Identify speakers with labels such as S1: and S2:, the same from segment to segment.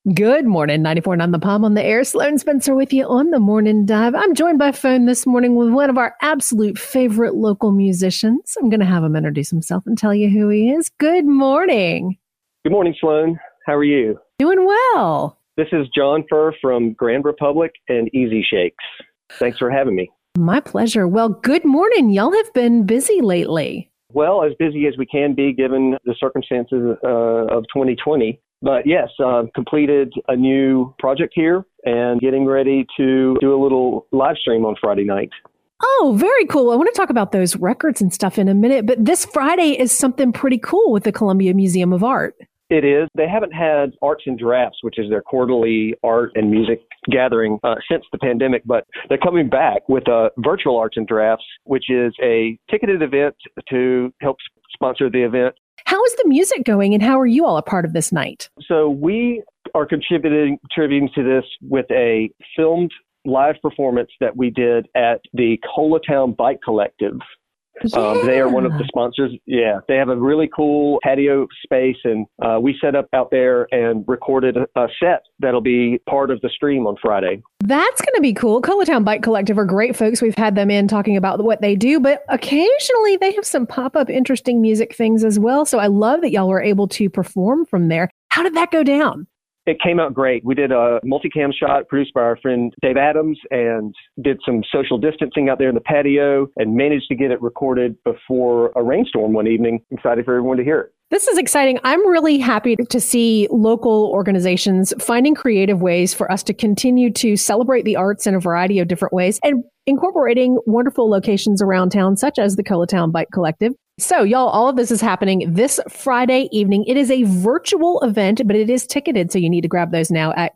S1: Good morning, 94.9 The Palm on the air. Sloan Spencer with you on the Morning Dive. I'm joined by phone this morning with one of our absolute favorite local musicians. I'm going to have him introduce himself and tell you who he is. Good morning.
S2: Good morning, Sloan. How are you?
S1: Doing well.
S2: This is John Furr from Grand Republic and Easy Shakes. Thanks for having me.
S1: My pleasure. Well, good morning. Y'all have been busy lately.
S2: Well, as busy as we can be given the circumstances of 2020. But yes, completed a new project here and getting ready to do a little live stream on Friday night.
S1: Oh, very cool. I want to talk about those records and stuff in a minute, but this Friday is something pretty cool with the Columbia Museum of Art.
S2: It is. They haven't had Arts and Drafts, which is their quarterly art and music gathering since the pandemic, but they're coming back with a virtual Arts and Drafts, which is a ticketed event to help sponsor the event.
S1: How is the music going and how are you all a part of this night?
S2: So we are contributing to this with a filmed live performance that we did at the Colatown Bike Collective. They are one of the sponsors. Yeah, they have a really cool patio space, and we set up out there and recorded a set that'll be part of the stream on Friday.
S1: That's going to be cool. Colatown Bike Collective are great folks. We've had them in talking about what they do, but occasionally they have some pop-up interesting music things as well. So I love that y'all were able to perform from there. How did that go down?
S2: It came out great. We did a multicam shot produced by our friend Dave Adams and did some social distancing out there in the patio and managed to get it recorded before a rainstorm one evening. Excited for everyone to hear it.
S1: This is exciting. I'm really happy to see local organizations finding creative ways for us to continue to celebrate the arts in a variety of different ways and incorporating wonderful locations around town, such as the Colatown Bike Collective. So, y'all, all of this is happening this Friday evening. It is a virtual event, but it is ticketed, so you need to grab those now at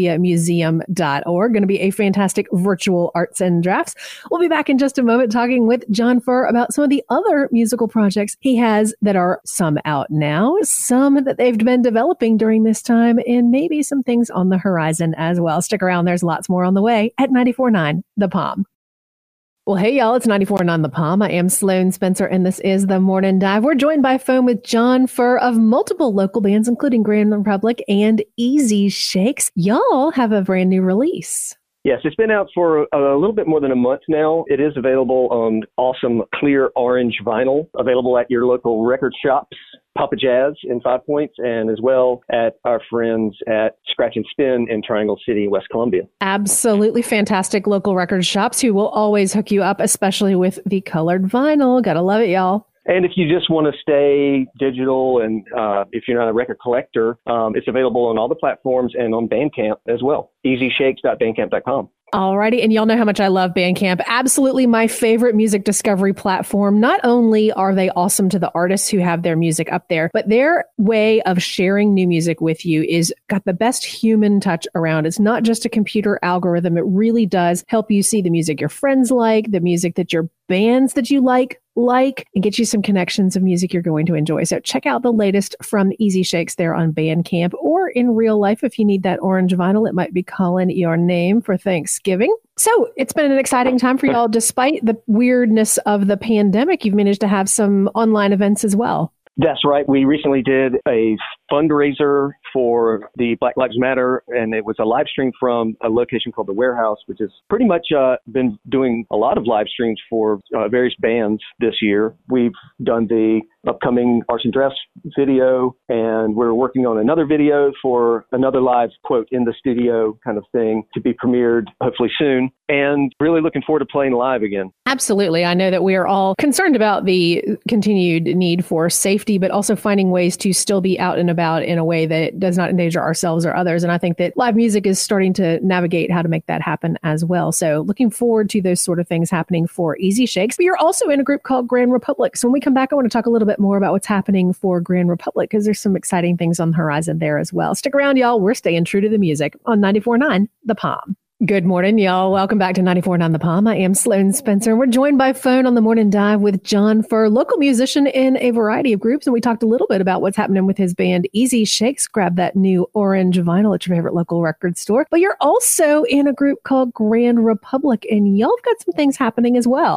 S1: columbiamuseum.org. Going to be a fantastic virtual arts and drafts. We'll be back in just a moment talking with John Furr about some of the other musical projects he has that are some out now, some that they've been developing during this time, and maybe some things on the horizon as well. Stick around. There's lots more on the way at 94.9 The Palm. Well, hey, y'all, it's 94.9 The Palm. I am Sloan Spencer, and this is The Morning Dive. We're joined by phone with John Furr of multiple local bands, including Grand Republic and Easy Shakes. Y'all have a brand new release.
S2: Yes, it's been out for a little bit more than a month now. It is available on awesome clear orange vinyl, available at your local record shops, Papa Jazz in 5 Points, and as well at our friends at Scratch and Spin in Triangle City, West Columbia.
S1: Absolutely fantastic local record shops who will always hook you up, especially with the colored vinyl. Gotta love it, y'all.
S2: And if you just want to stay digital and if you're not a record collector, it's available on all the platforms and on Bandcamp as well. easyshakes.bandcamp.com.
S1: Alrighty, and y'all know how much I love Bandcamp. Absolutely my favorite music discovery platform. Not only are they awesome to the artists who have their music up there, but their way of sharing new music with you is got the best human touch around. It's not just a computer algorithm. It really does help you see the music your friends like, the music that your bands that you like, and get you some connections of music you're going to enjoy. So check out the latest from Easy Shakes there on Bandcamp, or in real life, if you need that orange vinyl, it might be calling your name for Thanksgiving. So it's been an exciting time for y'all. Despite the weirdness of the pandemic, you've managed to have some online events as well.
S2: That's right. We recently did a fundraiser for the Black Lives Matter, and it was a live stream from a location called The Warehouse, which has pretty much been doing a lot of live streams for various bands this year. We've done the upcoming Arts and Drafts video, and we're working on another video for another live, quote, in the studio kind of thing to be premiered hopefully soon, and really looking forward to playing live again.
S1: Absolutely. I know that we are all concerned about the continued need for safety, but also finding ways to still be out and about in a way that does not endanger ourselves or others. And I think that live music is starting to navigate how to make that happen as well. So looking forward to those sort of things happening for Easy Shakes. But you're also in a group called Grand Republic. So when we come back, I want to talk a little bit more about what's happening for Grand Republic, because there's some exciting things on the horizon there as well. Stick around, y'all. We're staying true to the music on 94.9 The Palm. Good morning, y'all. Welcome back to 94.9 The Palm. I am Sloan Spencer, and we're joined by phone on the Morning Dive with John Furr, local musician in a variety of groups. And we talked a little bit about what's happening with his band Easy Shakes. Grab that new orange vinyl at your favorite local record store. But you're also in a group called Grand Republic, and y'all have got some things happening as well.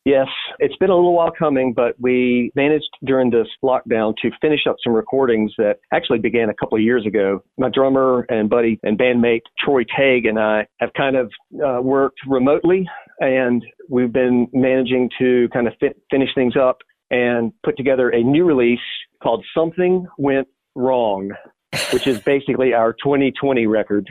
S2: Yes, it's been a little while coming, but we managed during this lockdown to finish up some recordings that actually began a couple of years ago. My drummer and buddy and bandmate Troy Tague and I have kind of worked remotely, and we've been managing to kind of finish things up and put together a new release called Something Went Wrong, which is basically our 2020 record.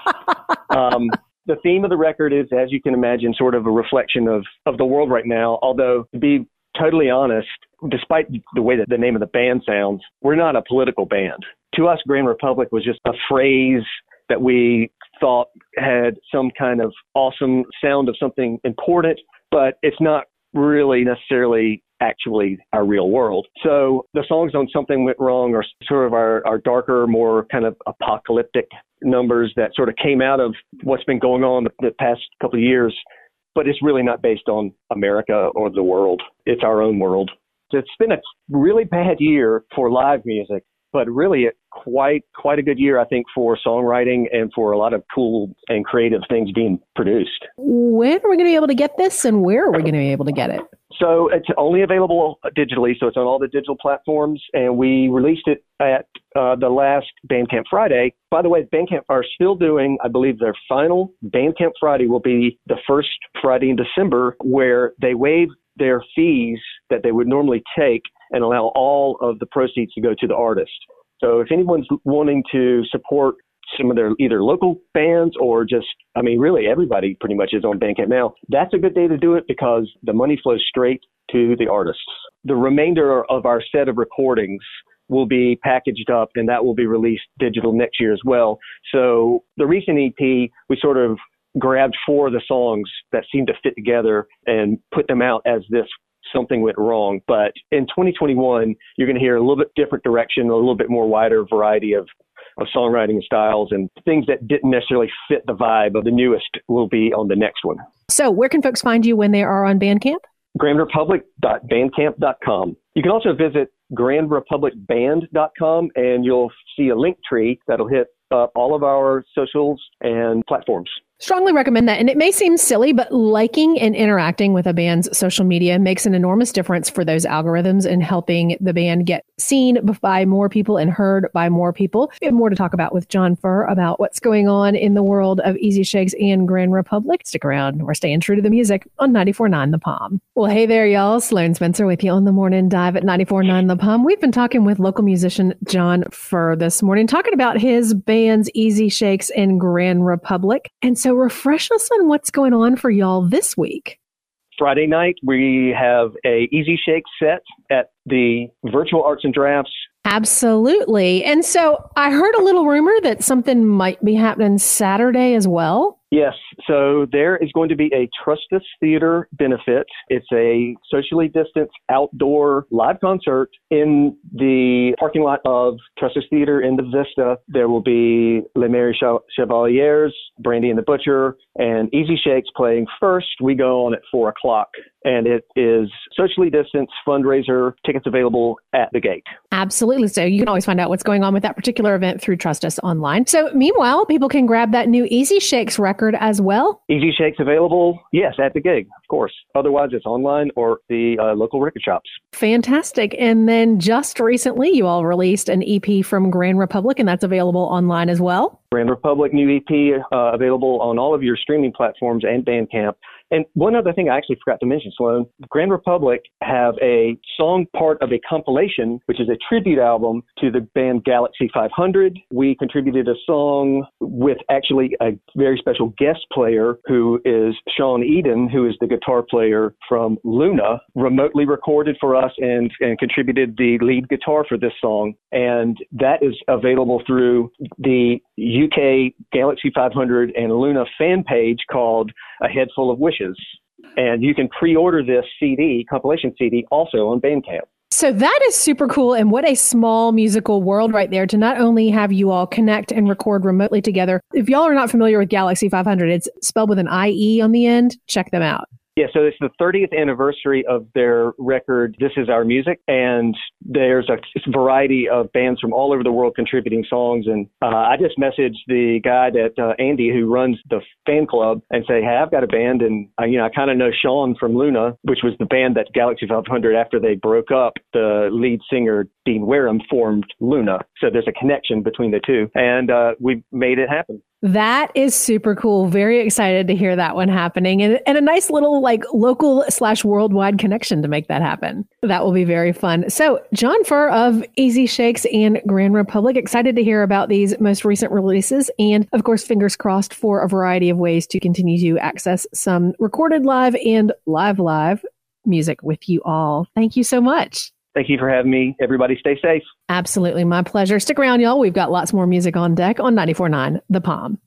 S2: The theme of the record is, as you can imagine, sort of a reflection of the world right now. Although, to be totally honest, despite the way that the name of the band sounds, we're not a political band. To us, Grand Republic was just a phrase that we thought had some kind of awesome sound of something important, but it's not really necessarily actually our real world. So the songs on Something Went Wrong are sort of our darker, more kind of apocalyptic numbers that sort of came out of what's been going on the past couple of years, but it's really not based on America or the world. It's our own world. It's been a really bad year for live music, but really quite a good year, I think, for songwriting and for a lot of cool and creative things being produced.
S1: When are we going to be able to get this, and where are we going to be able to get it?
S2: So it's only available digitally, so it's on all the digital platforms, and we released it at the last Bandcamp Friday. By the way, Bandcamp are still doing, I believe, their final Bandcamp Friday will be the first Friday in December, where they waive their fees that they would normally take and allow all of the proceeds to go to the artist. So if anyone's wanting to support some of their either local bands or just, I mean, really everybody pretty much is on Bandcamp now, that's a good day to do it because the money flows straight to the artists. The remainder of our set of recordings will be packaged up and that will be released digital next year as well. So the recent EP, we sort of grabbed 4 of the songs that seemed to fit together and put them out as this Something Went Wrong. But in 2021, you're going to hear a little bit different direction, a little bit more wider variety of songwriting styles, and things that didn't necessarily fit the vibe of the newest will be on the next one.
S1: So where can folks find you when they are on Bandcamp?
S2: grandrepublic.bandcamp.com. You can also visit grandrepublicband.com and you'll see a link tree that'll hit up all of our socials and platforms.
S1: Strongly recommend that. And it may seem silly, but liking and interacting with a band's social media makes an enormous difference for those algorithms and helping the band get seen by more people and heard by more people. We have more to talk about with John Furr about what's going on in the world of Easy Shakes and Grand Republic. Stick around. We're staying true to the music on 94.9 The Palm. Well, hey there, y'all. Sloan Spencer with you on the Morning Dive at 94.9 The Palm. We've been talking with local musician John Furr this morning, talking about his band's Easy Shakes and Grand Republic. And so refresh us on what's going on for y'all this week.
S2: Friday night, we have a Easy Shake set at the Virtual Arts and Drafts.
S1: Absolutely. And so I heard a little rumor that something might be happening Saturday as well.
S2: Yes. So there is going to be a Trustus Theater benefit. It's a socially distanced outdoor live concert in the parking lot of Trustus Theater in the Vista. There will be Les Mary Chevaliers, Brandy and the Butcher, and Easy Shakes playing first. We go on at 4 o'clock. And it is socially distanced fundraiser, tickets available at the gate.
S1: Absolutely. So you can always find out what's going on with that particular event through Trust Us Online. So meanwhile, people can grab that new Easy Shakes record as well.
S2: Easy Shakes available, yes, at the gig, of course. Otherwise, it's online or the local record shops.
S1: Fantastic. And then just recently, you all released an EP from Grand Republic, and that's available online as well.
S2: Grand Republic new EP available on all of your streaming platforms and Bandcamp. And one other thing I actually forgot to mention, Sloan, Grand Republic have a song part of a compilation, which is a tribute album to the band Galaxy 500. We contributed a song with actually a very special guest player who is Sean Eden, who is the guitar player from Luna, remotely recorded for us and contributed the lead guitar for this song. And that is available through the UK Galaxy 500 and Luna fan page called A Head Full of Wishes. And you can pre-order this CD, compilation CD, also on Bandcamp.
S1: So that is super cool. And what a small musical world right there to not only have you all connect and record remotely together. If y'all are not familiar with Galaxy 500, it's spelled with an IE on the end. Check them out.
S2: Yeah, so it's the 30th anniversary of their record, This Is Our Music, and there's a variety of bands from all over the world contributing songs. And I just messaged the guy Andy, who runs the fan club, and say, hey, I've got a band, and I kind of know Sean from Luna, which was the band that Galaxie 500, after they broke up, the lead singer, Dean Wareham, formed Luna. So there's a connection between the two, and we made it happen.
S1: That is super cool. Very excited to hear that one happening, and a nice little local/worldwide connection to make that happen. That will be very fun. So John Furr of Easy Shakes and Grand Republic, excited to hear about these most recent releases, and of course, fingers crossed for a variety of ways to continue to access some recorded live and live music with you all. Thank you so much.
S2: Thank you for having me. Everybody stay safe.
S1: Absolutely. My pleasure. Stick around, y'all. We've got lots more music on deck on 94.9 The Palm.